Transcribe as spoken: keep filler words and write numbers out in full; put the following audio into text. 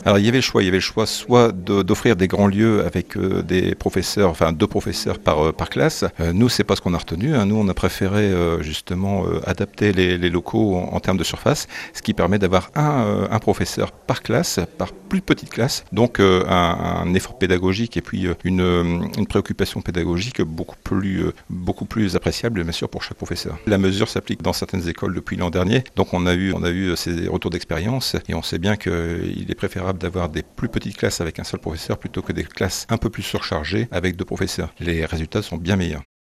Alors il y avait le choix, il y avait le choix soit de- d'offrir des grands lieux avec euh, des professeurs, enfin deux professeurs par, euh, par classe. Euh, nous, c'est pas ce qu'on a retenu. Hein. Nous, on a préféré euh, justement euh, adapter les, les locaux en, en termes de surface, ce qui permet d'avoir un, euh, un professeur par classe, par plus petite classe. Donc euh, un, un effort pédagogique et puis euh, une, euh, une préoccupation pédagogique beaucoup plus, euh, beaucoup plus appréciable, bien sûr, pour chaque professeur. La mesure s'applique dans certaines écoles depuis l'an dernier. Donc on a eu, on a eu ces retours d'expérience et on sait bien qu'il est préférable d'avoir des plus petites classes avec un seul professeur plutôt que des classes un peu plus surchargées avec deux professeurs. Les résultats sont bien meilleurs.